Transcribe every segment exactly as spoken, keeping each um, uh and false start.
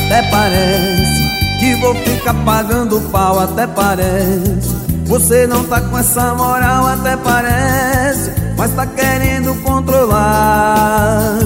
Até parece que vou ficar pagando pau, até parece. Você não tá com essa moral, até parece, mas tá querendo controlar.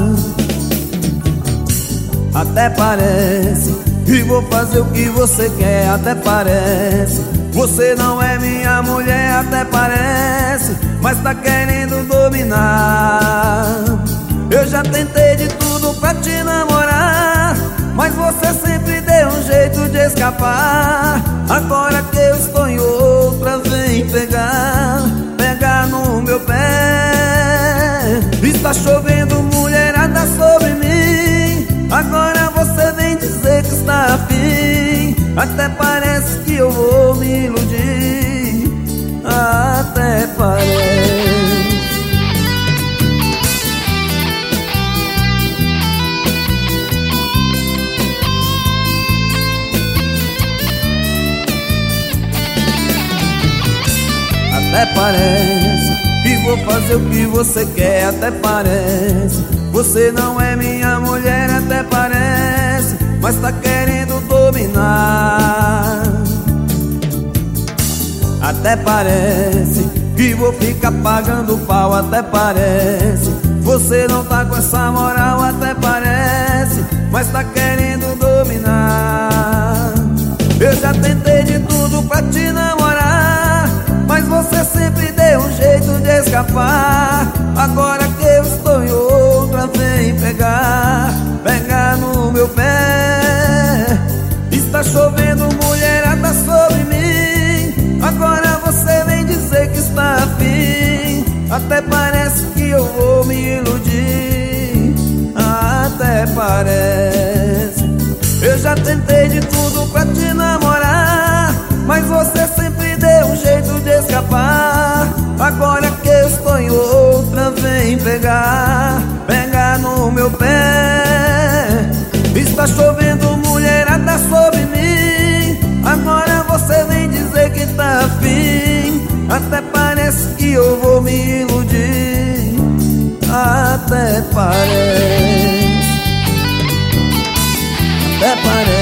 Até parece que vou fazer o que você quer, até parece. Você não é minha mulher, até parece, mas tá querendo dominar. Eu já tentei de tudo pra te namorar, mas você sempre deu um jeito de escapar. Agora que eu estou em outra, vem pegar, pegar no meu pé. Está chovendo mulherada sobre mim, agora você vem dizer que está afim. Até parece que eu vou me iludir, até parece. Até parece que vou fazer o que você quer, até parece. Você não é minha mulher, até parece, mas tá querendo dominar. Até parece que vou ficar pagando pau, até parece. Você não tá com essa moral, até parece, mas tá querendo dominar. Eu já tentei de tudo pra te namorar, mas você sempre deu um jeito de escapar. Agora que eu estou em outra, vem pegar, pegar no meu pé. Está chovendo mulherada sobre mim, agora você vem dizer que está afim. Até parece que eu vou me iludir, até parece. Eu já tentei de tudo pra te namorar, mas você sempre deu um jeito de escapar. Agora que eu estou em outra, vem pegar, pegar no meu pé. Está chovendo mulherada sobre mim, agora você vem dizer que tá afim. Até parece que eu vou me iludir, até parece. Até parece.